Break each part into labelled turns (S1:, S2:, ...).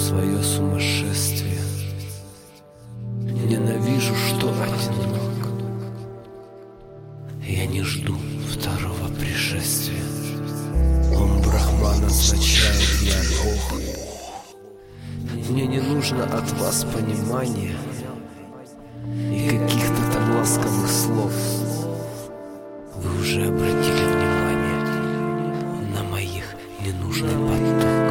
S1: свое сумасшествие. Ненавижу, что одинок. Я не жду второго пришествия. Ом Брахман означает «Я Бог». Мне не нужно от вас понимания и каких-то там ласковых слов. Вы уже обратили внимание на моих ненужный поток.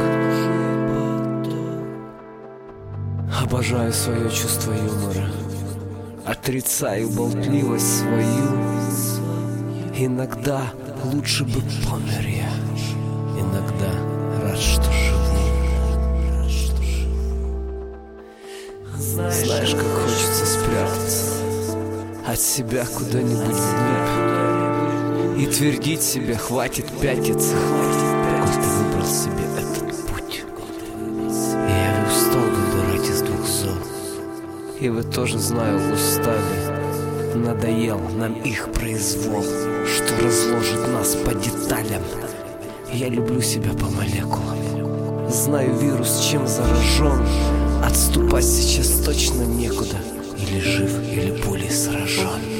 S1: Обожаю свое чувство юмора, отрицаю болтливость свою. Иногда лучше бы помер я, иногда рад, что живу. Знаешь, как хочется спрятаться от себя куда-нибудь вглубь и твердить себе: хватит пятиться, коль ты выбрал себе этот путь. И я устал выбирать из двух зол, и вы тоже, знаю, устали. Надоел нам их произвол, что разложит нас по деталям. Я люблю себя по молекулам, знаю вирус, чем заражен. Отступать сейчас точно некуда. Или жив, или пулей сражен.